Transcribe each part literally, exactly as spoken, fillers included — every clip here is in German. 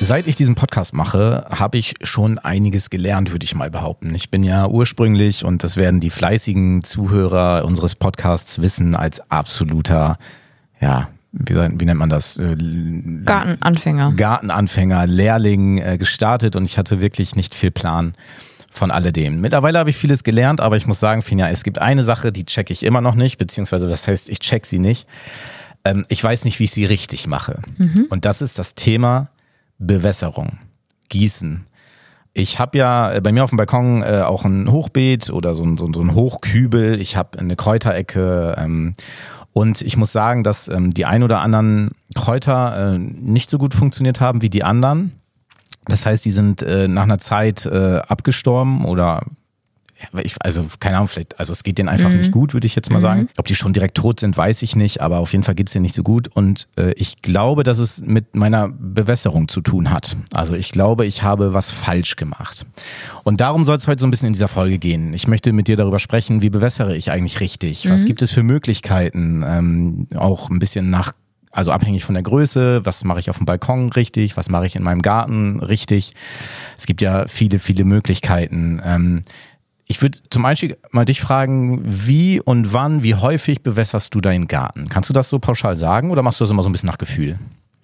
Seit ich diesen Podcast mache, habe ich schon einiges gelernt, würde ich mal behaupten. Ich bin ja ursprünglich, und das werden die fleißigen Zuhörer unseres Podcasts wissen, als absoluter, ja, wie, wie nennt man das? Gartenanfänger. Gartenanfänger, Lehrling äh, gestartet, und ich hatte wirklich nicht viel Plan von alledem. Mittlerweile habe ich vieles gelernt, aber ich muss sagen, Finja, es gibt eine Sache, die checke ich immer noch nicht, beziehungsweise das heißt, ich check sie nicht. Ähm, ich weiß nicht, wie ich sie richtig mache. Mhm. Und das ist das Thema Bewässerung, Gießen. Ich habe ja bei mir auf dem Balkon äh, auch ein Hochbeet oder so ein, so, so ein Hochkübel. Ich habe eine Kräuterecke ähm, und ich muss sagen, dass ähm, die ein oder anderen Kräuter äh, nicht so gut funktioniert haben wie die anderen. Das heißt, die sind äh, nach einer Zeit äh, abgestorben oder Ich, also keine Ahnung, vielleicht, also es geht denen einfach mhm. nicht gut, würde ich jetzt mal mhm. sagen. Ob die schon direkt tot sind, weiß ich nicht, aber auf jeden Fall geht es denen nicht so gut. Und äh, ich glaube, dass es mit meiner Bewässerung zu tun hat. Also ich glaube, ich habe was falsch gemacht. Und darum soll es heute so ein bisschen in dieser Folge gehen. Ich möchte mit dir darüber sprechen, wie bewässere ich eigentlich richtig? Mhm. Was gibt es für Möglichkeiten? Ähm, auch ein bisschen nach Also abhängig von der Größe, was mache ich auf dem Balkon richtig, was mache ich in meinem Garten richtig. Es gibt ja viele, viele Möglichkeiten. Ähm, Ich würde zum Einstieg mal dich fragen, wie und wann, wie häufig bewässerst du deinen Garten? Kannst du das so pauschal sagen oder machst du das immer so ein bisschen nach Gefühl?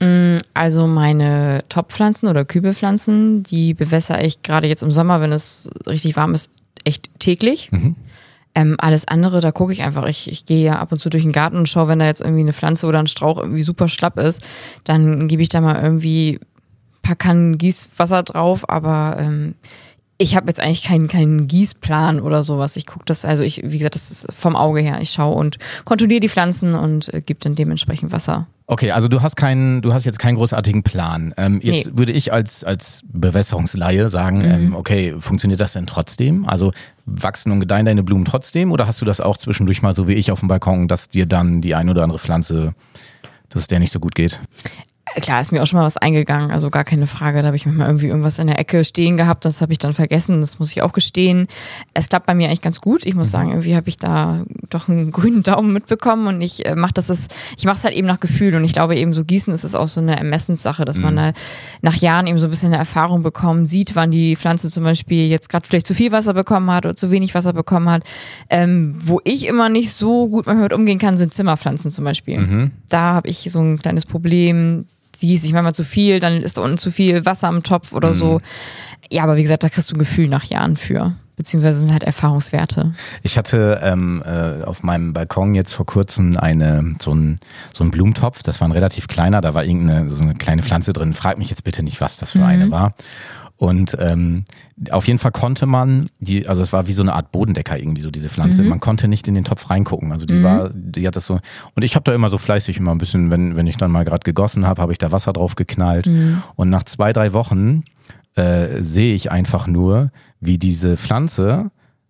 Also meine Topfpflanzen oder Kübelpflanzen, die bewässere ich gerade jetzt im Sommer, wenn es richtig warm ist, echt täglich. Mhm. Ähm, alles andere, da gucke ich einfach. Ich, ich gehe ja ab und zu durch den Garten und schaue, wenn da jetzt irgendwie eine Pflanze oder ein Strauch irgendwie super schlapp ist, dann gebe ich da mal irgendwie ein paar Kannen Gießwasser drauf, aber ähm, ich habe jetzt eigentlich keinen, keinen Gießplan oder sowas. Ich gucke das, also ich, wie gesagt, das ist vom Auge her. Ich schaue und kontrolliere die Pflanzen und äh, gebe dann dementsprechend Wasser. Okay, also du hast keinen, du hast jetzt keinen großartigen Plan. Ähm, jetzt nee. würde ich als, als Bewässerungsleihe sagen, mhm. ähm, okay, funktioniert das denn trotzdem? Also wachsen und gedeihen deine Blumen trotzdem oder hast du das auch zwischendurch mal so wie ich auf dem Balkon, dass dir dann die ein oder andere Pflanze, dass es der nicht so gut geht? Klar, ist mir auch schon mal was eingegangen, also gar keine Frage. Da habe ich manchmal irgendwie irgendwas in der Ecke stehen gehabt, das habe ich dann vergessen, das muss ich auch gestehen. Es klappt bei mir eigentlich ganz gut. Ich muss sagen, irgendwie habe ich da doch einen grünen Daumen mitbekommen und ich äh, mache das, ist, ich mache es halt eben nach Gefühl und ich glaube eben so Gießen ist es auch so eine Ermessenssache, dass mhm. man da nach Jahren eben so ein bisschen eine Erfahrung bekommt, sieht, wann die Pflanze zum Beispiel jetzt gerade vielleicht zu viel Wasser bekommen hat oder zu wenig Wasser bekommen hat. Ähm, wo ich immer nicht so gut manchmal mit umgehen kann, sind Zimmerpflanzen zum Beispiel. Mhm. Da habe ich so ein kleines Problem. Die gieße ich manchmal zu viel, dann ist da unten zu viel Wasser am Topf oder mhm. so. Ja, aber wie gesagt, da kriegst du ein Gefühl nach Jahren für. Beziehungsweise sind halt Erfahrungswerte. Ich hatte ähm, äh, auf meinem Balkon jetzt vor kurzem eine, so ein, so ein Blumentopf, das war ein relativ kleiner, da war irgendeine so eine kleine Pflanze drin. Frag mich jetzt bitte nicht, was das für mhm. eine war. Und ähm, auf jeden Fall konnte man, die, also es war wie so eine Art Bodendecker irgendwie so diese Pflanze, mhm. man konnte nicht in den Topf reingucken, also die mhm. war, die hat das so, und ich habe da immer so fleißig immer ein bisschen, wenn, wenn ich dann mal gerade gegossen habe, habe ich da Wasser drauf geknallt mhm. und nach zwei, drei Wochen äh, sehe ich einfach nur, wie diese Pflanze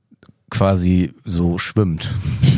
quasi so schwimmt.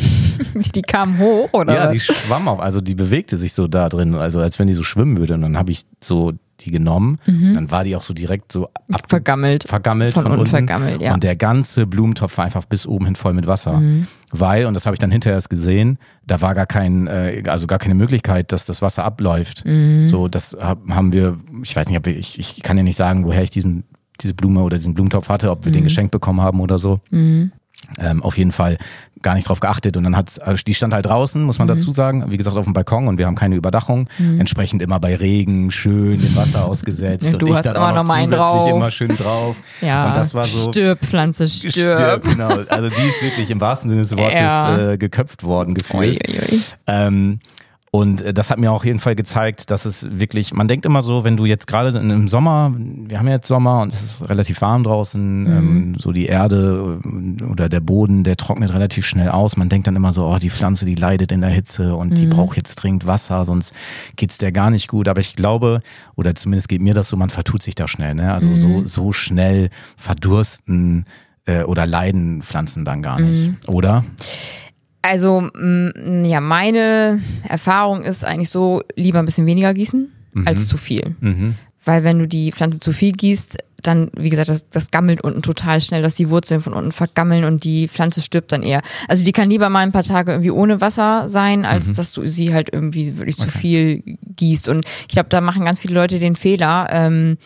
Die kam hoch, oder? Ja, was? die schwamm auf, also die bewegte sich so da drin, also als wenn die so schwimmen würde und dann habe ich so die genommen, mhm. dann war die auch so direkt so ab vergammelt, vergammelt von, von unten unten vergammelt, ja. Und der ganze Blumentopf war einfach bis oben hin voll mit Wasser, mhm. weil, und das habe ich dann hinterher erst gesehen, da war gar kein, äh, also gar keine Möglichkeit, dass das Wasser abläuft. Mhm. So, das haben wir, ich weiß nicht, ob wir, ich, ich kann ja nicht sagen, woher ich diesen, diese Blume oder diesen Blumentopf hatte, ob wir mhm. den geschenkt bekommen haben oder so. Mhm. Ähm, auf jeden Fall gar nicht drauf geachtet und dann hat also die stand halt draußen, muss man mhm. dazu sagen, wie gesagt auf dem Balkon und wir haben keine Überdachung, mhm. entsprechend immer bei Regen schön im Wasser ausgesetzt ja, und du ich hast dann immer auch noch, noch zusätzlich drauf. immer schön drauf. Ja, und das war so stirb, Pflanze, stirb. stirb. Genau, also die ist wirklich im wahrsten Sinne des Wortes ja. äh, geköpft worden gefühlt. Ui, ui, ui. Ähm, Und das hat mir auch auf jeden Fall gezeigt, dass es wirklich, man denkt immer so, wenn du jetzt gerade im Sommer, wir haben ja jetzt Sommer und es ist relativ warm draußen, mhm. ähm, so die Erde oder der Boden, der trocknet relativ schnell aus. Man denkt dann immer so, oh, die Pflanze, die leidet in der Hitze und mhm. die braucht jetzt dringend Wasser, sonst geht's der gar nicht gut. Aber ich glaube, oder zumindest geht mir das so, man vertut sich da schnell, ne? Also mhm. so, so schnell verdursten äh, oder leiden Pflanzen dann gar nicht, mhm. oder? Also, ja, meine Erfahrung ist eigentlich so, lieber ein bisschen weniger gießen, mhm. als zu viel. Mhm. Weil wenn du die Pflanze zu viel gießt, dann, wie gesagt, das, das gammelt unten total schnell, dass die Wurzeln von unten vergammeln und die Pflanze stirbt dann eher. Also die kann lieber mal ein paar Tage irgendwie ohne Wasser sein, als mhm. dass du sie halt irgendwie wirklich okay. zu viel gießt. Und ich glaube, da machen ganz viele Leute den Fehler. Ähm,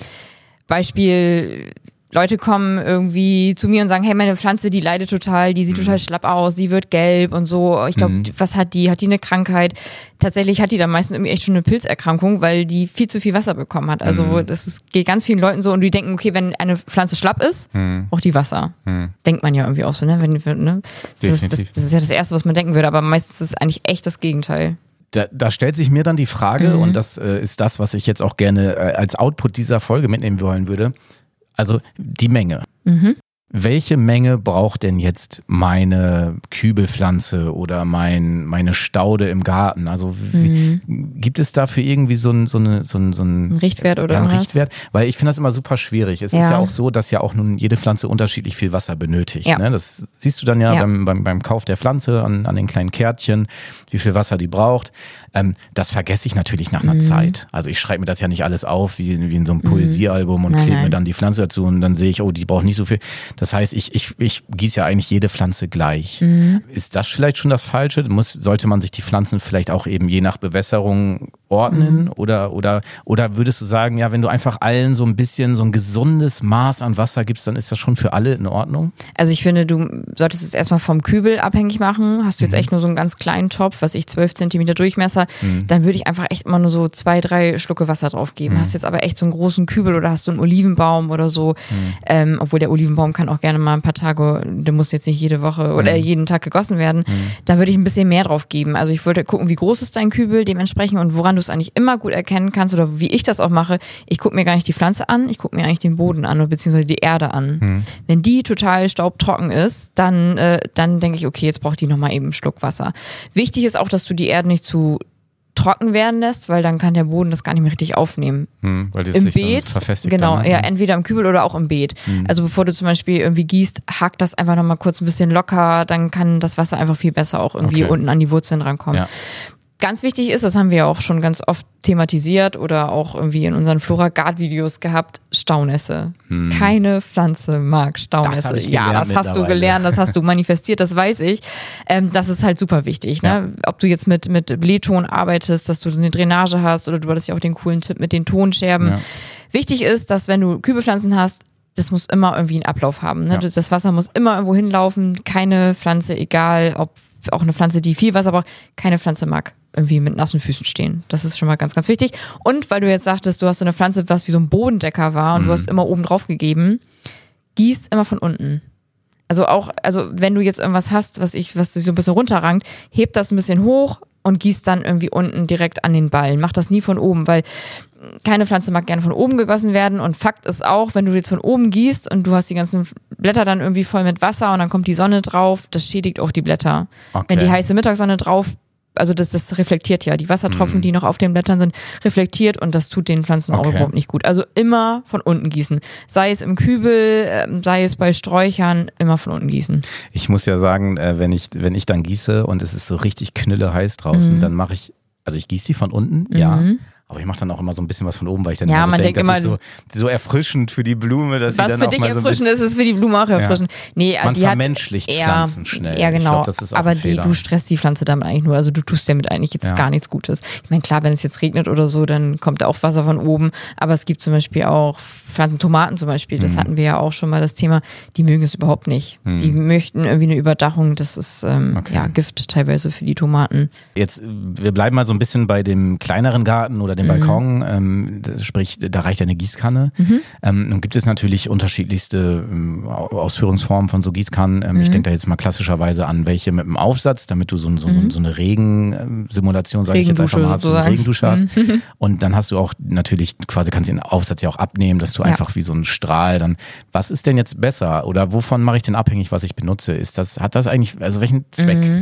Beispiel, Leute kommen irgendwie zu mir und sagen, hey, meine Pflanze, die leidet total, die sieht mhm. total schlapp aus, sie wird gelb und so. Ich glaube, mhm. was hat die? Hat die eine Krankheit? Tatsächlich hat die dann meistens irgendwie echt schon eine Pilzerkrankung, weil die viel zu viel Wasser bekommen hat. Also mhm. das ist, geht ganz vielen Leuten so und die denken, okay, wenn eine Pflanze schlapp ist, mhm. braucht die Wasser. Mhm. Denkt man ja irgendwie auch so, ne? Wenn, ne? Das, ist, das, das ist ja das Erste, was man denken würde, aber meistens ist es eigentlich echt das Gegenteil. Da, da stellt sich mir dann die Frage, mhm. und das äh, ist das, was ich jetzt auch gerne äh, als Output dieser Folge mitnehmen wollen würde. Also die Menge. Mhm. Welche Menge braucht denn jetzt meine Kübelpflanze oder mein, meine Staude im Garten? Also wie, mhm. gibt es dafür irgendwie so ein, so eine, so ein, so ein Richtwert oder ja, ein was? Richtwert? Weil ich finde das immer super schwierig. Es ja. ist ja auch so, dass ja auch nun jede Pflanze unterschiedlich viel Wasser benötigt. Ja. Ne? Das siehst du dann ja, ja. Beim, beim, beim Kauf der Pflanze an, an den kleinen Kärtchen, wie viel Wasser die braucht. Ähm, das vergesse ich natürlich nach einer mhm. Zeit. Also ich schreibe mir das ja nicht alles auf, wie, wie in so einem Poesiealbum und klebe mir dann die Pflanze dazu und dann sehe ich, oh, die braucht nicht so viel. Das heißt, ich, ich, ich gieße ja eigentlich jede Pflanze gleich. Mhm. Ist das vielleicht schon das Falsche? Muss, sollte man sich die Pflanzen vielleicht auch eben je nach Bewässerung ordnen? Mhm. Oder, oder, oder würdest du sagen, ja, wenn du einfach allen so ein bisschen so ein gesundes Maß an Wasser gibst, dann ist das schon für alle in Ordnung? Also ich finde, du solltest es erstmal vom Kübel abhängig machen. Hast du jetzt mhm. echt nur so einen ganz kleinen Topf, was ich zwölf Zentimeter Durchmesser, mhm. dann würde ich einfach echt immer nur so zwei, drei Schlucke Wasser drauf geben. Mhm. Hast jetzt aber echt so einen großen Kübel oder hast du einen Olivenbaum oder so, mhm. ähm, obwohl der Olivenbaum kann auch gerne mal ein paar Tage, der muss jetzt nicht jede Woche oder mhm. jeden Tag gegossen werden, mhm. da würde ich ein bisschen mehr drauf geben. Also ich würde gucken, wie groß ist dein Kübel dementsprechend und woran du es eigentlich immer gut erkennen kannst oder wie ich das auch mache, ich gucke mir gar nicht die Pflanze an, ich gucke mir eigentlich den Boden an oder beziehungsweise die Erde an. Mhm. Wenn die total staubtrocken ist, dann, äh, dann denke ich, okay, jetzt braucht die nochmal eben einen Schluck Wasser. Wichtig ist auch, dass du die Erde nicht zu trocken werden lässt, weil dann kann der Boden das gar nicht mehr richtig aufnehmen. Hm, weil das Im sich Beet, dann verfestigt. genau, dann, ne? ja, entweder im Kübel oder auch im Beet. Hm. Also bevor du zum Beispiel irgendwie gießt, hack das einfach nochmal kurz ein bisschen locker, dann kann das Wasser einfach viel besser auch irgendwie okay. unten an die Wurzeln rankommen. Ja. Ganz wichtig ist, das haben wir auch schon ganz oft thematisiert oder auch irgendwie in unseren Flora-Guard-Videos gehabt, Staunässe. Hm. Keine Pflanze mag Staunässe. Das ja, das hast du gelernt, das hast du manifestiert, das weiß ich. Ähm, das ist halt super wichtig. Ne? Ja. Ob du jetzt mit, mit Blähton arbeitest, dass du eine Drainage hast oder du hattest ja auch den coolen Tipp mit den Tonscherben. Ja. Wichtig ist, dass wenn du Kübelpflanzen hast, das muss immer irgendwie einen Ablauf haben. Ne? Ja. Das Wasser muss immer irgendwo hinlaufen. Keine Pflanze, egal ob auch eine Pflanze, die viel Wasser braucht, keine Pflanze mag irgendwie mit nassen Füßen stehen. Das ist schon mal ganz, ganz wichtig. Und weil du jetzt sagtest, du hast so eine Pflanze, was wie so ein Bodendecker war und mhm. du hast immer oben drauf gegeben, gießt immer von unten. Also auch, also wenn du jetzt irgendwas hast, was ich, was sich so ein bisschen runterrankt, heb das ein bisschen hoch und gießt dann irgendwie unten direkt an den Ballen. Mach das nie von oben, weil keine Pflanze mag gerne von oben gegossen werden und Fakt ist auch, wenn du jetzt von oben gießt und du hast die ganzen Blätter dann irgendwie voll mit Wasser und dann kommt die Sonne drauf, das schädigt auch die Blätter. Okay. Wenn die heiße Mittagssonne drauf, also das, das reflektiert ja, die Wassertropfen, mm. die noch auf den Blättern sind, reflektiert und das tut den Pflanzen okay. auch überhaupt nicht gut. Also immer von unten gießen. Sei es im Kübel, sei es bei Sträuchern, immer von unten gießen. Ich muss ja sagen, wenn ich, wenn ich dann gieße und es ist so richtig knülle heiß draußen, mm. dann mache ich, also ich gieße die von unten, mm. ja. Aber ich mache dann auch immer so ein bisschen was von oben, weil ich dann ja, immer so man denke, denkt das immer, ist so, so erfrischend für die Blume. Dass was sie dann für auch dich mal so erfrischend ist, ist für die Blume auch erfrischend. Ja. Nee, man die vermenschlicht hat, Pflanzen ja, schnell. Ja, genau. Ich glaub, das ist auch aber ein die, Fehler. du stresst die Pflanze damit eigentlich nur. Also du tust damit eigentlich jetzt ja. gar nichts Gutes. Ich meine, klar, wenn es jetzt regnet oder so, dann kommt da auch Wasser von oben. Aber es gibt zum Beispiel auch Pflanzen, Tomaten zum Beispiel, das hm. hatten wir ja auch schon mal das Thema, die mögen es überhaupt nicht. Hm. Die möchten irgendwie eine Überdachung. Das ist ähm, okay. ja Gift teilweise für die Tomaten. Jetzt, wir bleiben mal so ein bisschen bei dem kleineren Garten oder dem mhm. Balkon. Ähm, sprich, da reicht ja eine Gießkanne. Mhm. Ähm, nun gibt es natürlich unterschiedlichste ähm, Ausführungsformen von so Gießkannen. Ähm, mhm. Ich denke da jetzt mal klassischerweise an welche mit einem Aufsatz, damit du so, so, mhm. so eine Regensimulation, sage ich jetzt einfach mal, hast, so eine Regendusche hast. Mhm. Und dann hast du auch natürlich quasi, kannst du den Aufsatz ja auch abnehmen, dass du ja. einfach wie so ein Strahl dann, was ist denn jetzt besser oder wovon mache ich denn abhängig, was ich benutze? Ist das, hat das eigentlich, also welchen Zweck? Mhm.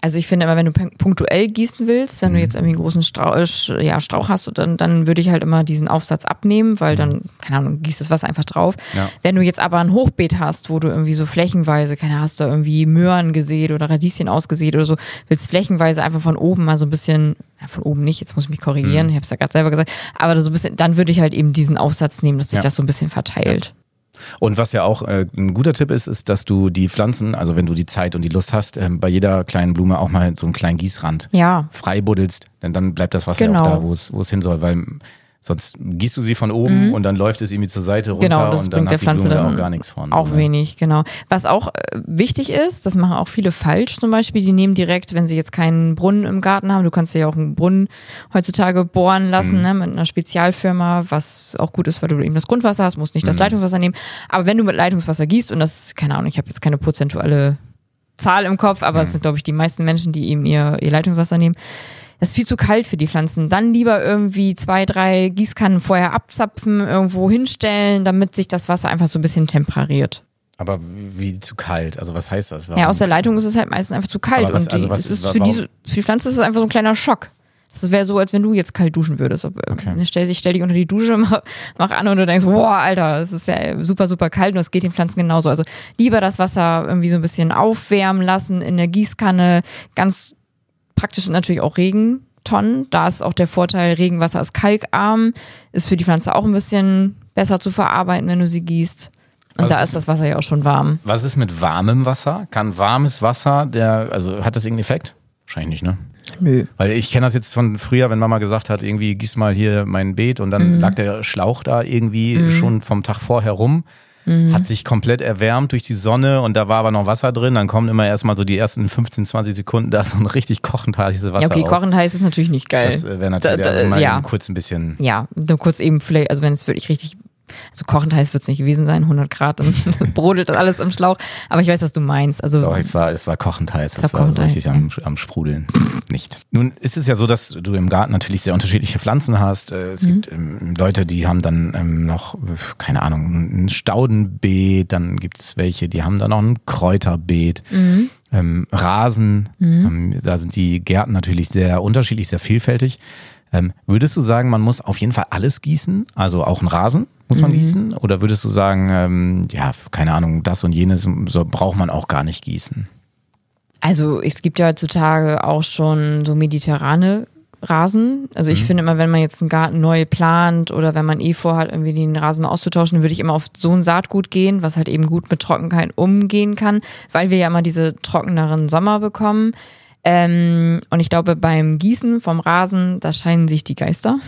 Also ich finde immer, wenn du punktuell gießen willst, wenn mhm. du jetzt irgendwie einen großen Strauch, ja, Strauch hast, dann, dann würde ich halt immer diesen Aufsatz abnehmen, weil dann, keine Ahnung, gießt das Wasser einfach drauf. Ja. Wenn du jetzt aber ein Hochbeet hast, wo du irgendwie so flächenweise, keine Ahnung, hast du irgendwie Möhren gesät oder Radieschen ausgesät oder so, willst flächenweise einfach von oben mal so ein bisschen, ja, von oben nicht, jetzt muss ich mich korrigieren, mhm. ich habe es ja gerade selber gesagt, aber so ein bisschen, dann würde ich halt eben diesen Aufsatz nehmen, dass sich ja. das so ein bisschen verteilt. Und was ja auch äh, ein guter Tipp ist, ist, dass du die Pflanzen, also wenn du die Zeit und die Lust hast, äh, bei jeder kleinen Blume auch mal so einen kleinen Gießrand ja. frei buddelst, denn dann bleibt das Wasser genau. auch da, wo es wo es hin soll, weil sonst gießt du sie von oben mhm. und dann läuft es irgendwie zur Seite runter genau, das und bringt dann der hat die Pflanze Blume dann auch gar nichts von. Auch so, wenig, genau. Was auch äh, wichtig ist, das machen auch viele falsch zum Beispiel, die nehmen direkt, wenn sie jetzt keinen Brunnen im Garten haben, du kannst ja auch einen Brunnen heutzutage bohren lassen, mhm. ne, mit einer Spezialfirma, was auch gut ist, weil du eben das Grundwasser hast, musst nicht das mhm. Leitungswasser nehmen. Aber wenn du mit Leitungswasser gießt, und das, keine Ahnung, ich habe jetzt keine prozentuale Zahl im Kopf, aber es mhm. sind, glaube ich, die meisten Menschen, die eben ihr, ihr Leitungswasser nehmen, das ist viel zu kalt für die Pflanzen. Dann lieber irgendwie zwei, drei Gießkannen vorher abzapfen, irgendwo hinstellen, damit sich das Wasser einfach so ein bisschen temperiert. Aber wie zu kalt? Also was heißt das? Warum? Ja, aus der Leitung ist es halt meistens einfach zu kalt. Was, und die, also was, es ist warum? für, diese, für die Pflanze ist es einfach so ein kleiner Schock. Das wäre so, als wenn du jetzt kalt duschen würdest. Okay. Stell dich, stell dich unter die Dusche, mach, mach an und du denkst, boah, Alter, das ist ja super, super kalt und das geht den Pflanzen genauso. Also lieber das Wasser irgendwie so ein bisschen aufwärmen lassen in der Gießkanne. Ganz praktisch sind natürlich auch Regentonnen. Da ist auch der Vorteil, Regenwasser ist kalkarm, ist für die Pflanze auch ein bisschen besser zu verarbeiten, wenn du sie gießt. Und was da ist, ist das Wasser ja auch schon warm. Was ist mit warmem Wasser? Kann warmes Wasser, der, also hat das irgendeinen Effekt? Wahrscheinlich nicht, ne? Nö. Weil ich kenne das jetzt von früher, wenn Mama gesagt hat, irgendwie gieß mal hier mein Beet und dann mhm. lag der Schlauch da irgendwie mhm. schon vom Tag vorher rum, mhm. hat sich komplett erwärmt durch die Sonne und da war aber noch Wasser drin, dann kommen immer erstmal so die ersten fünfzehn, zwanzig Sekunden da so ein richtig kochend heißes Wasser. Ja, okay, aus. kochend heiß ist natürlich nicht geil. Das wäre natürlich da, da, also mal ja. kurz ein bisschen. Ja, nur kurz eben vielleicht, also wenn es wirklich richtig. Also kochend heiß wird es nicht gewesen sein, hundert Grad, dann brodelt das alles im Schlauch. Aber ich weiß, was du meinst. Also, Doch, es war, es war kochend heiß, es war, war so richtig ja. am, am Sprudeln. Nicht. Nun ist es ja so, dass du im Garten natürlich sehr unterschiedliche Pflanzen hast. Es mhm. gibt ähm, Leute, die haben dann ähm, noch, keine Ahnung, ein Staudenbeet, dann gibt es welche, die haben dann noch ein Kräuterbeet. Mhm. Ähm, Rasen, mhm. ähm, da sind die Gärten natürlich sehr unterschiedlich, sehr vielfältig. Ähm, würdest du sagen, man muss auf jeden Fall alles gießen? Also auch einen Rasen muss man mhm. gießen? Oder würdest du sagen, ähm, ja, keine Ahnung, das und jenes so braucht man auch gar nicht gießen? Also es gibt ja heutzutage auch schon so mediterrane Rasen. Also ich mhm. finde immer, wenn man jetzt einen Garten neu plant oder wenn man eh vorhat, irgendwie den Rasen mal auszutauschen, würde ich immer auf so ein Saatgut gehen, was halt eben gut mit Trockenheit umgehen kann, weil wir ja immer diese trockeneren Sommer bekommen. Ähm, und ich glaube, beim Gießen vom Rasen, da scheinen sich die Geister.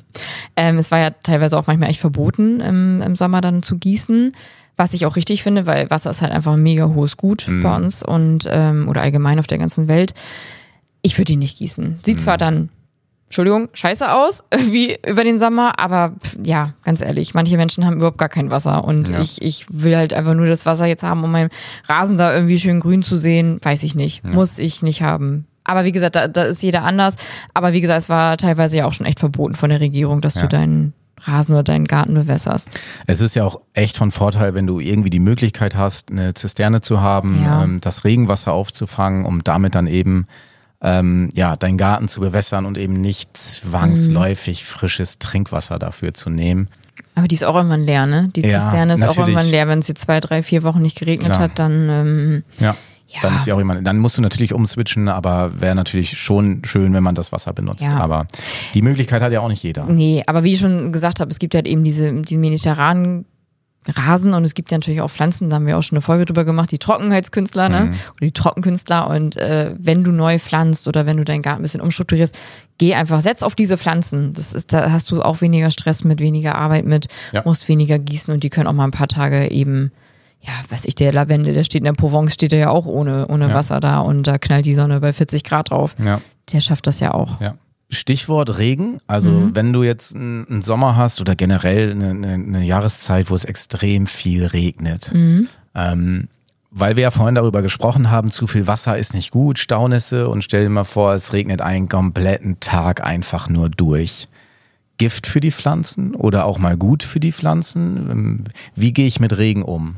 ähm, es war ja teilweise auch manchmal echt verboten, im, im Sommer dann zu gießen, was ich auch richtig finde, weil Wasser ist halt einfach ein mega hohes Gut mhm. bei uns und ähm, oder allgemein auf der ganzen Welt. Ich würde ihn nicht gießen. Sieht mhm. zwar dann, Entschuldigung, scheiße aus, wie über den Sommer, aber ja, ganz ehrlich, manche Menschen haben überhaupt gar kein Wasser und ja. ich, ich will halt einfach nur das Wasser jetzt haben, um meinen Rasen da irgendwie schön grün zu sehen, weiß ich nicht, ja. muss ich nicht haben. Aber wie gesagt, da, da ist jeder anders, aber wie gesagt, es war teilweise ja auch schon echt verboten von der Regierung, dass ja. du deinen Rasen oder deinen Garten bewässerst. Es ist ja auch echt von Vorteil, wenn du irgendwie die Möglichkeit hast, eine Zisterne zu haben, ja. ähm, das Regenwasser aufzufangen, um damit dann eben Ähm, ja, deinen Garten zu bewässern und eben nicht zwangsläufig frisches Trinkwasser dafür zu nehmen. Aber die ist auch irgendwann leer, ne? Die ja, Zisterne ist natürlich. auch irgendwann leer. Wenn es jetzt zwei, drei, vier Wochen nicht geregnet Klar. hat, dann ähm, ja. ja, dann ist sie auch immer. Dann musst du natürlich umswitchen, aber wäre natürlich schon schön, wenn man das Wasser benutzt. Ja. Aber die Möglichkeit hat ja auch nicht jeder. Nee, aber wie ich schon gesagt habe, es gibt halt eben diese die mediterranen Rasen und es gibt ja natürlich auch Pflanzen, da haben wir auch schon eine Folge drüber gemacht, die Trockenheitskünstler, ne? Mhm. Oder die Trockenkünstler und äh, wenn du neu pflanzt oder wenn du deinen Garten ein bisschen umstrukturierst, geh einfach, setz auf diese Pflanzen. Das ist, da hast du auch weniger Stress mit, weniger Arbeit mit, ja. musst weniger gießen und die können auch mal ein paar Tage eben, ja, weiß ich, der Lavendel, der steht in der Provence, steht der ja auch ohne, ohne ja. Wasser da und da knallt die Sonne bei vierzig Grad drauf. Ja. Der schafft das ja auch. Ja. Stichwort Regen, also mhm. wenn du jetzt einen Sommer hast oder generell eine, eine, eine Jahreszeit, wo es extrem viel regnet, mhm. ähm, weil wir ja vorhin darüber gesprochen haben, zu viel Wasser ist nicht gut, Staunässe und stell dir mal vor, es regnet einen kompletten Tag einfach nur durch. Gift für die Pflanzen oder auch mal gut für die Pflanzen? Wie gehe ich mit Regen um?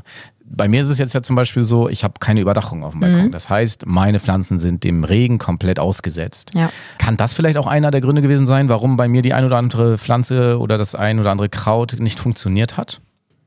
bei mir ist es jetzt ja zum Beispiel so, ich habe keine Überdachung auf dem Balkon. Mhm. Das heißt, meine Pflanzen sind dem Regen komplett ausgesetzt. Ja. Kann das vielleicht auch einer der Gründe gewesen sein, warum bei mir die ein oder andere Pflanze oder das ein oder andere Kraut nicht funktioniert hat?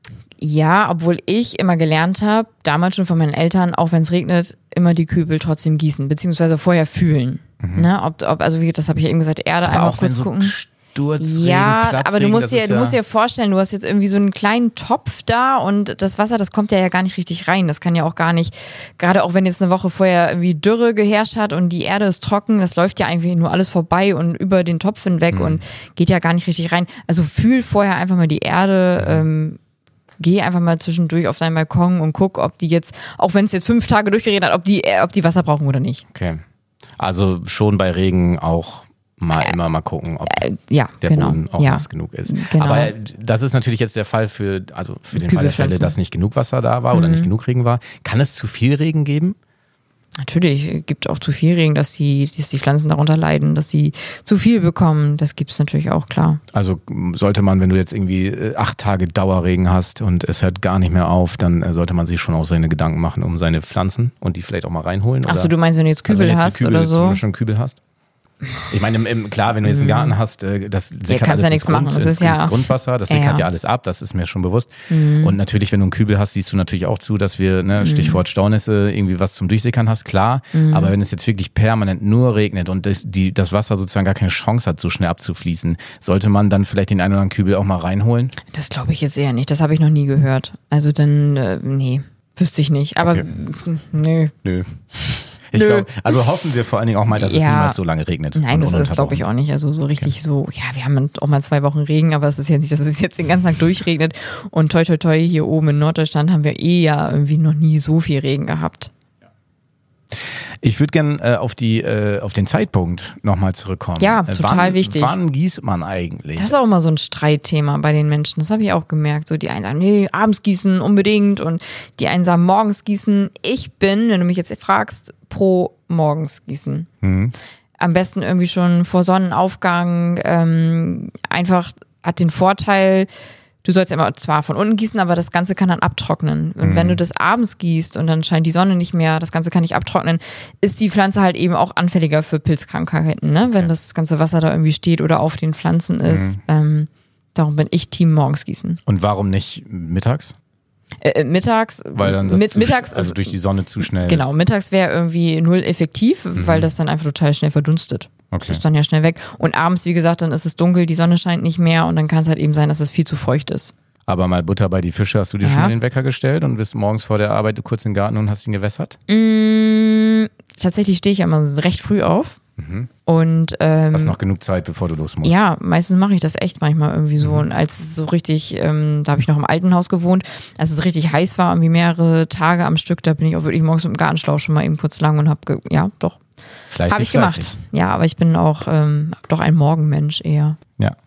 Ja, obwohl ich immer gelernt habe, damals schon von meinen Eltern, auch wenn es regnet, immer die Kübel trotzdem gießen, beziehungsweise vorher fühlen. Mhm. Ne? Ob, ob, also wie das habe ich ja eben gesagt, Erde aber einmal auch kurz so gucken. Sturzregen, ja, Platzregen, aber du musst dir, ja du musst dir vorstellen, du hast jetzt irgendwie so einen kleinen Topf da und das Wasser, das kommt ja, ja gar nicht richtig rein. Das kann ja auch gar nicht, gerade auch wenn jetzt eine Woche vorher irgendwie Dürre geherrscht hat und die Erde ist trocken, das läuft ja einfach nur alles vorbei und über den Topf hinweg mhm. und geht ja gar nicht richtig rein. Also fühl vorher einfach mal die Erde, mhm. ähm, geh einfach mal zwischendurch auf deinen Balkon und guck, ob die jetzt, auch wenn es jetzt fünf Tage durchgeregnet hat, ob die, ob die Wasser brauchen oder nicht. Okay. Also schon bei Regen auch mal äh, immer mal gucken, ob äh, ja, der genau. Boden auch ja. nass genug ist. Genau. Aber das ist natürlich jetzt der Fall für, also für den Fall der Fälle, dass nicht genug Wasser da war mhm. oder nicht genug Regen war. Kann es zu viel Regen geben? Natürlich, es gibt auch zu viel Regen, dass die, dass die Pflanzen darunter leiden, dass sie zu viel bekommen. Das gibt es natürlich auch, klar. Also sollte man, wenn du jetzt irgendwie acht Tage Dauerregen hast und es hört gar nicht mehr auf, dann sollte man sich schon auch seine Gedanken machen um seine Pflanzen und die vielleicht auch mal reinholen. Achso, du meinst, wenn du jetzt Kübel also wenn hast Kübel, oder so? Wenn du schon Kübel hast? Ich meine, im, im, klar, wenn du jetzt einen Garten hast, das sickert ja, alles ja ins, Grund, das ins, ist ja, ins Grundwasser, das sickert ja. ja alles ab, das ist mir schon bewusst. Mhm. Und natürlich, wenn du einen Kübel hast, siehst du natürlich auch zu, dass wir, ne, Stichwort Staunässe, irgendwie was zum Durchsickern hast, klar. Mhm. Aber wenn es jetzt wirklich permanent nur regnet und das, die, das Wasser sozusagen gar keine Chance hat, so schnell abzufließen, sollte man dann vielleicht den einen oder anderen Kübel auch mal reinholen? Das glaube ich jetzt eher nicht, das habe ich noch nie gehört. Also dann, äh, nee, wüsste ich nicht. Aber okay. nö. Nö. Ich glaub, also hoffen wir vor allen Dingen auch mal, dass ja. es niemals so lange regnet. Nein, das ist glaube ich auch nicht. Also so richtig okay. so, ja, wir haben auch mal zwei Wochen Regen, aber es ist ja nicht, dass es jetzt den ganzen Tag durchregnet. Und toi toi toi, hier oben in Norddeutschland haben wir eh ja irgendwie noch nie so viel Regen gehabt. Ich würde gerne äh, auf, äh, auf den Zeitpunkt nochmal zurückkommen. Ja, total wann, wichtig. Wann gießt man eigentlich? Das ist auch immer so ein Streitthema bei den Menschen. Das habe ich auch gemerkt. So die einen sagen, nee, abends gießen unbedingt und die einen sagen, morgens gießen. Ich bin, wenn du mich jetzt fragst, pro morgens gießen. Mhm. Am besten irgendwie schon vor Sonnenaufgang. Ähm, einfach hat den Vorteil, du sollst ja immer zwar von unten gießen, aber das Ganze kann dann abtrocknen. Und mhm. wenn du das abends gießt und dann scheint die Sonne nicht mehr, das Ganze kann nicht abtrocknen, ist die Pflanze halt eben auch anfälliger für Pilzkrankheiten, ne? Wenn das ganze Wasser da irgendwie steht oder auf den Pflanzen ist. Mhm. Ähm, darum bin ich Team morgens gießen. Und warum nicht mittags? Äh, mittags, weil dann das mit, zu, mittags also durch die Sonne zu schnell. Genau, mittags wäre irgendwie null effektiv, mhm. weil das dann einfach total schnell verdunstet. Okay. Das ist dann ja schnell weg. Und abends, wie gesagt, dann ist es dunkel, die Sonne scheint nicht mehr und dann kann es halt eben sein, dass es viel zu feucht ist. Aber mal Butter bei die Fische, hast du dir ja. schon den Wecker gestellt und bist morgens vor der Arbeit kurz in den Garten und hast ihn gewässert? Mmh, tatsächlich stehe ich ja immer recht früh auf. Mhm. Und ähm, hast noch genug Zeit, bevor du los musst? Ja, meistens mache ich das echt manchmal irgendwie so. Mhm. Und als es so richtig, ähm, da habe ich noch im alten Haus gewohnt, als es richtig heiß war, irgendwie mehrere Tage am Stück, da bin ich auch wirklich morgens mit dem Gartenschlauch schon mal eben kurz lang und habe, ja, doch. Habe ich gemacht. Fleißig. Ja, aber ich bin auch ähm, doch ein Morgenmensch eher. Ja.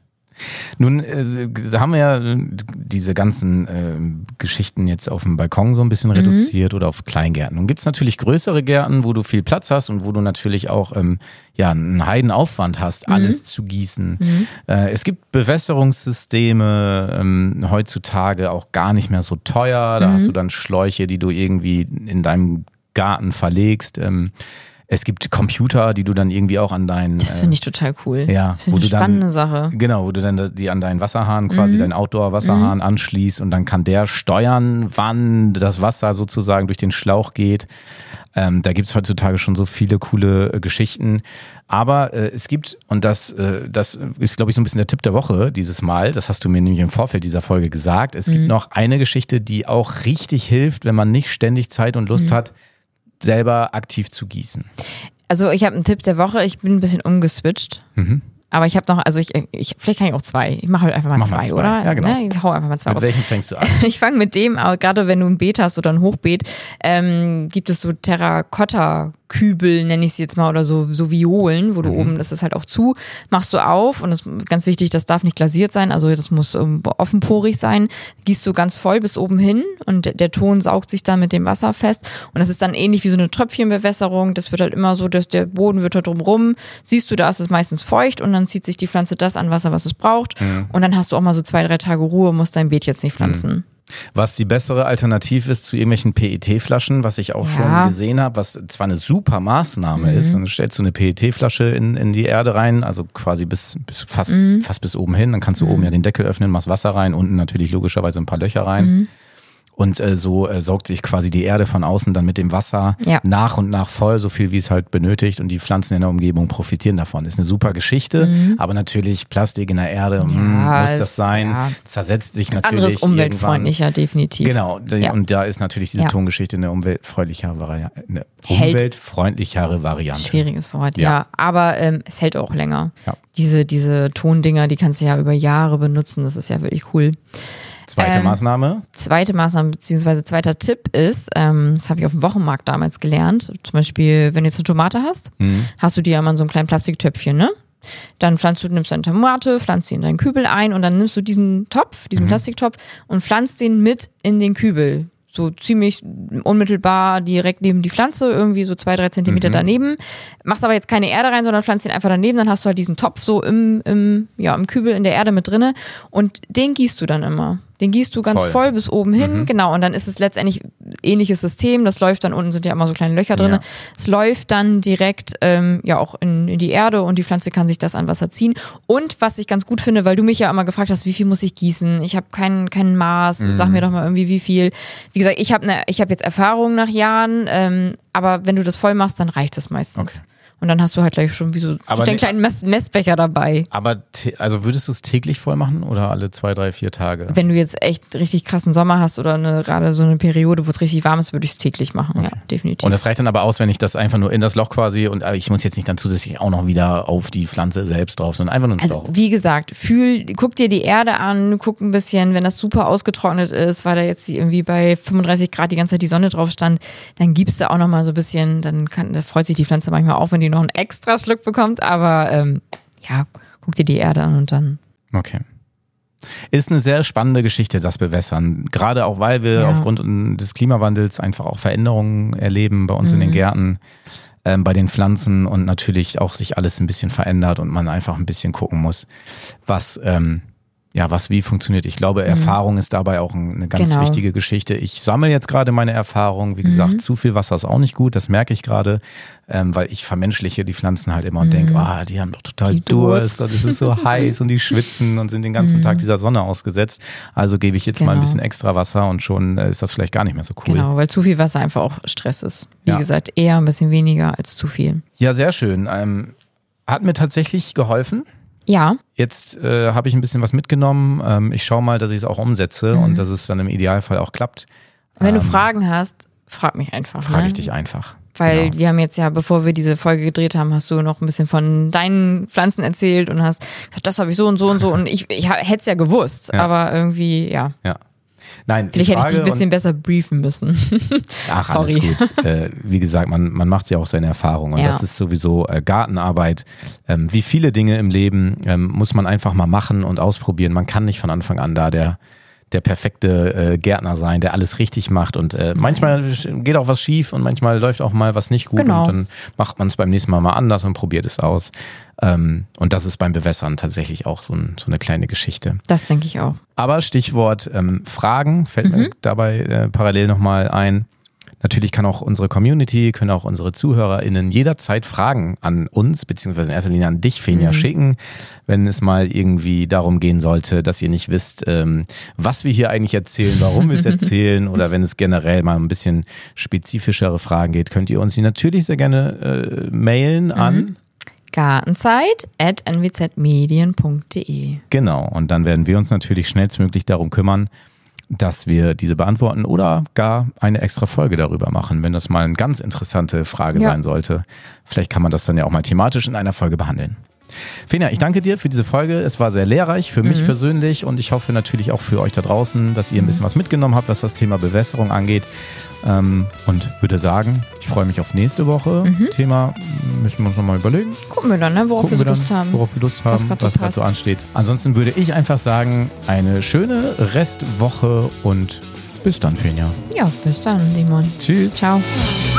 Nun äh, haben wir ja diese ganzen äh, Geschichten jetzt auf dem Balkon so ein bisschen reduziert mhm. oder auf Kleingärten. Nun gibt es natürlich größere Gärten, wo du viel Platz hast und wo du natürlich auch ähm, ja, einen Heidenaufwand hast, mhm. alles zu gießen. Mhm. Äh, es gibt Bewässerungssysteme, ähm, heutzutage auch gar nicht mehr so teuer. Da mhm. hast du dann Schläuche, die du irgendwie in deinem Garten verlegst. Ähm, Es gibt Computer, die du dann irgendwie auch an deinen... Das finde ich total cool. Ja, das finde ich eine spannende dann, Sache. Genau, wo du dann die an deinen Wasserhahn, quasi mhm. deinen Outdoor-Wasserhahn mhm. anschließt und dann kann der steuern, wann das Wasser sozusagen durch den Schlauch geht. Ähm, da gibt es heutzutage schon so viele coole äh, Geschichten. Aber äh, es gibt, und das, äh, das ist, glaube ich, so ein bisschen der Tipp der Woche dieses Mal, das hast du mir nämlich im Vorfeld dieser Folge gesagt, es mhm. gibt noch eine Geschichte, die auch richtig hilft, wenn man nicht ständig Zeit und Lust mhm. hat, selber aktiv zu gießen. Also ich habe einen Tipp der Woche, ich bin ein bisschen umgeswitcht. Mhm. Aber ich habe noch, also ich, ich, vielleicht kann ich auch zwei. Ich mache halt einfach mal, zwei, mal zwei, oder? Ja, genau. Ne? Ich hau einfach mal zwei Mit raus. welchen fängst du an? Ich fange mit dem, aber gerade wenn du ein Beet hast oder ein Hochbeet, ähm, gibt es so Terrakotta-Kübel, nenne ich es jetzt mal, oder so, so Violen, wo du mhm. oben, das ist halt auch zu, machst du auf und das ist ganz wichtig, das darf nicht glasiert sein, also das muss um, offenporig sein, gießt du ganz voll bis oben hin und der, der Ton saugt sich dann mit dem Wasser fest und das ist dann ähnlich wie so eine Tröpfchenbewässerung, das wird halt immer so, dass der Boden wird da drumrum, siehst du, da ist es meistens feucht und dann zieht sich die Pflanze das an Wasser, was es braucht mhm. und dann hast du auch mal so zwei, drei Tage Ruhe und musst dein Beet jetzt nicht pflanzen. Mhm. Was die bessere Alternative ist zu irgendwelchen P E T-Flaschen, was ich auch Ja. schon gesehen habe, was zwar eine super Maßnahme Mhm. ist, und du stellst so eine P E T-Flasche in, in die Erde rein, also quasi bis, bis fast, Mhm. fast bis oben hin, dann kannst du Mhm. oben ja den Deckel öffnen, machst Wasser rein, unten natürlich logischerweise ein paar Löcher rein. Mhm. Und äh, so äh, saugt sich quasi die Erde von außen dann mit dem Wasser Ja. nach und nach voll, so viel wie es halt benötigt, und die Pflanzen in der Umgebung profitieren davon. Ist eine super Geschichte, Mhm. aber natürlich Plastik in der Erde, mh, Ja, muss es- das sein, ja. zersetzt sich natürlich Anderes irgendwann. umweltfreundlicher, definitiv. Genau, d- Ja. und da ist natürlich diese Ja. Tongeschichte eine umweltfreundlichere Variante. Eine Hält. umweltfreundlichere Variante. Schwieriges Wort, Ja. ja. Aber ähm, es hält auch länger. Ja. Diese, diese Tondinger, die kannst du ja über Jahre benutzen. Das ist ja wirklich cool. Zweite Ähm, Maßnahme. Zweite Maßnahme beziehungsweise zweiter Tipp ist, ähm, das habe ich auf dem Wochenmarkt damals gelernt, zum Beispiel, wenn du jetzt eine Tomate hast, Mhm. hast du die ja immer in so einem kleinen Plastiktöpfchen, ne? Dann pflanzt du, nimmst deine Tomate, pflanzt sie in deinen Kübel ein und dann nimmst du diesen Topf, diesen Mhm. Plastiktopf und pflanzt den mit in den Kübel. So ziemlich unmittelbar direkt neben die Pflanze, irgendwie so zwei, drei Zentimeter Mhm. daneben. Machst aber jetzt keine Erde rein, sondern pflanzt den einfach daneben. Dann hast du halt diesen Topf so im, im, ja, im Kübel in der Erde mit drinne und den gießt du dann immer. Den gießt du ganz Voll. voll, bis oben hin, Mhm. genau. Und dann ist es letztendlich ähnliches System. Das läuft dann, unten sind ja immer so kleine Löcher drin. Ja. Es läuft dann direkt ähm, ja auch in, in die Erde und die Pflanze kann sich das an Wasser ziehen. Und was ich ganz gut finde, weil du mich ja immer gefragt hast, wie viel muss ich gießen? Ich habe kein, kein Maß, Mhm. sag mir doch mal irgendwie wie viel. Wie gesagt, ich habe ne, ich hab jetzt Erfahrung nach Jahren, ähm, aber wenn du das voll machst, dann reicht es meistens. Okay. Und dann hast du halt gleich schon wie so Aber den ne- kleinen Mess Messbecher dabei. Aber tä- also würdest du es täglich voll machen oder alle zwei, drei, vier Tage? Wenn du jetzt echt richtig krassen Sommer hast oder eine, gerade so eine Periode, wo es richtig warm ist, würde ich es täglich machen. Ja, definitiv. Und das reicht dann aber aus, wenn ich das einfach nur in das Loch quasi, und äh, ich muss jetzt nicht dann zusätzlich auch noch wieder auf die Pflanze selbst drauf, sondern einfach nur ins Also, Loch. wie gesagt, fühl, guck dir die Erde an, guck ein bisschen, wenn das super ausgetrocknet ist, weil da jetzt irgendwie bei fünfunddreißig Grad die ganze Zeit die Sonne drauf stand, dann gibst du auch noch mal so ein bisschen, dann kann, da freut sich die Pflanze manchmal auch, wenn die noch einen extra Schluck bekommt, aber ähm, ja, guck dir die Erde an und dann. Okay. Ist eine sehr spannende Geschichte, das Bewässern. Gerade auch, weil wir Ja. aufgrund des Klimawandels einfach auch Veränderungen erleben bei uns in den Mhm. Gärten, ähm, bei den Pflanzen, und natürlich auch sich alles ein bisschen verändert und man einfach ein bisschen gucken muss, was, ähm, ja, was wie funktioniert. Ich glaube, Erfahrung ist dabei auch ein- eine ganz Genau. wichtige Geschichte. Ich sammle jetzt gerade meine Erfahrung. Wie gesagt, Mhm. zu viel Wasser ist auch nicht gut, das merke ich gerade, ähm, weil ich vermenschliche die Pflanzen halt immer und denke, ah, die haben doch total Die Durst Durst. und es ist so heiß und die schwitzen und sind den ganzen Tag dieser Sonne ausgesetzt. Also gebe ich jetzt mal ein Genau. bisschen extra Wasser und schon äh, ist das vielleicht gar nicht mehr so cool. Genau, weil zu viel Wasser einfach auch Stress ist. Wie Ja. gesagt, eher ein bisschen weniger als zu viel. Ja, sehr schön. Ähm, hat mir tatsächlich geholfen. Ja, Jetzt äh, habe ich ein bisschen was mitgenommen. Ähm, ich schaue mal, dass ich es auch umsetze Mhm. und dass es dann im Idealfall auch klappt. wenn du Ähm, Fragen hast, frag mich einfach. Frage ne? ich dich einfach. Weil Genau. wir haben jetzt ja, bevor wir diese Folge gedreht haben, hast du noch ein bisschen von deinen Pflanzen erzählt und hast gesagt, das habe ich so und so und so. Und ich, ich hätte es ja gewusst, Ja. aber irgendwie, ja. Ja. Nein, Vielleicht die hätte ich Frage dich ein bisschen und- besser briefen müssen. Ach, Sorry. alles gut. äh, wie gesagt, man, man macht ja auch seine Erfahrungen. Und Ja. das ist sowieso äh, Gartenarbeit. Ähm, wie viele Dinge im Leben ähm, muss man einfach mal machen und ausprobieren. Man kann nicht von Anfang an da der, der perfekte äh, Gärtner sein, der alles richtig macht. Und äh, manchmal geht auch was schief und manchmal läuft auch mal was nicht gut. Genau. Und dann macht man es beim nächsten Mal mal anders und probiert es aus. Ähm, und das ist beim Bewässern tatsächlich auch so, ein, so eine kleine Geschichte. Das denke ich auch. Aber Stichwort ähm, Fragen fällt Mhm. mir dabei äh, parallel nochmal ein. Natürlich kann auch unsere Community, können auch unsere ZuhörerInnen jederzeit Fragen an uns, beziehungsweise in erster Linie an dich, Fenja, Mhm. schicken, wenn es mal irgendwie darum gehen sollte, dass ihr nicht wisst, ähm, was wir hier eigentlich erzählen, warum wir es erzählen, oder wenn es generell mal ein bisschen spezifischere Fragen geht, könnt ihr uns die natürlich sehr gerne äh, mailen an. Gartenzeit at n w z medien punkt d e. Genau, und dann werden wir uns natürlich schnellstmöglich darum kümmern, dass wir diese beantworten oder gar eine extra Folge darüber machen, wenn das mal eine ganz interessante Frage Ja. sein sollte. Vielleicht kann man das dann ja auch mal thematisch in einer Folge behandeln. Fenja, ich danke dir für diese Folge. Es war sehr lehrreich für mich persönlich und ich hoffe natürlich auch für euch da draußen, dass ihr ein bisschen was mitgenommen habt, was das Thema Bewässerung angeht. Ähm, und würde sagen, ich freue mich auf nächste Woche. Thema müssen wir uns nochmal überlegen. Gucken wir dann, ne, worauf Gucken wir wir Lust dann, haben. worauf wir Lust haben, Was grad so was gerade so passt. ansteht. Ansonsten würde ich einfach sagen, eine schöne Restwoche und bis dann, Fenja. Ja, bis dann, Simon. Tschüss. Ciao.